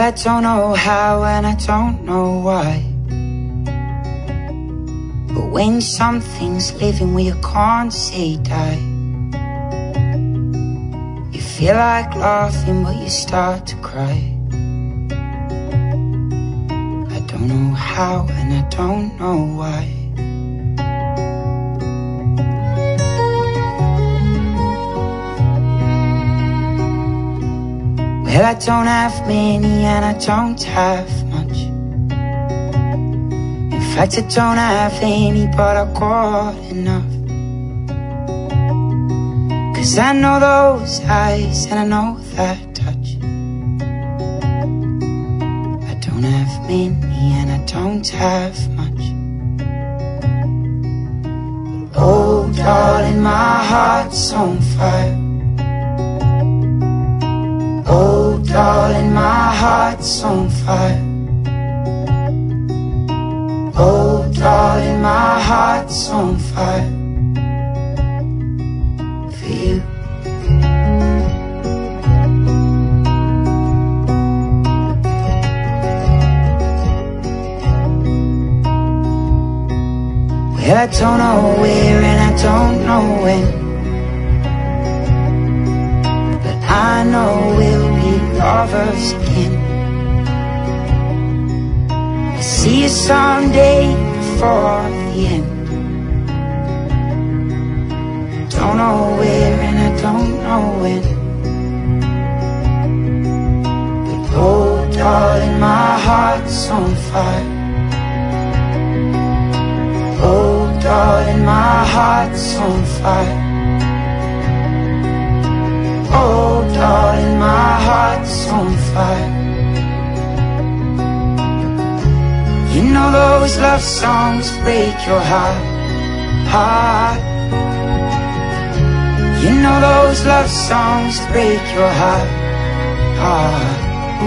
I don't know how and I don't know why, but when something's living where you can't say die, you feel like laughing but you start to cry. I don't know how and I don't know why. Well, I don't have many and I don't have much. In fact, I don't have any, but I got enough. 'Cause I know those eyes and I know that touch. I don't have many and I don't have much. But oh, darling, my heart's on fire. Oh, darling, my heart's on fire. Oh, darling, my heart's on fire for you. Well, I don't know where and I don't know when, but I know we'll be lovers again. I see you someday before the end. Don't know where and I don't know when, but oh, darling, my heart's on fire. Oh, darling, my heart's on fire. Oh, darling, my heart's on fire. You know those love songs break your heart, heart. You know those love songs break your heart, heart.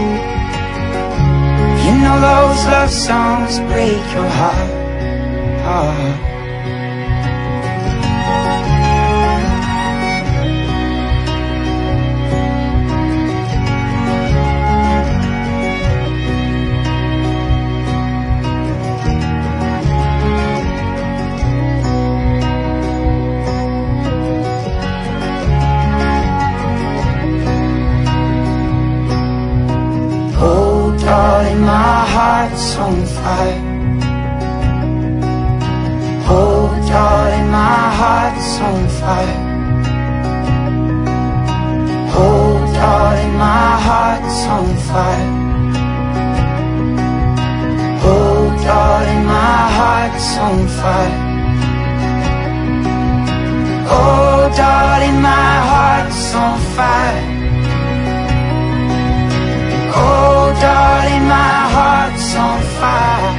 You know those love songs break your heart, heart. Darling, my heart's on fire. Oh, darling, my heart's on fire. Oh, darling, my heart's on fire. Oh, darling, my heart's on fire. Oh, darling, my heart's on fire. Oh, darling, my heart's on fire.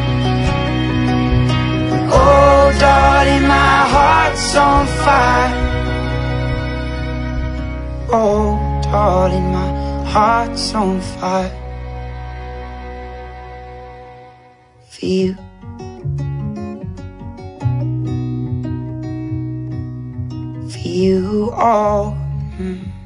Oh, darling, my heart's on fire. Oh, darling, my heart's on fire for you. For you all.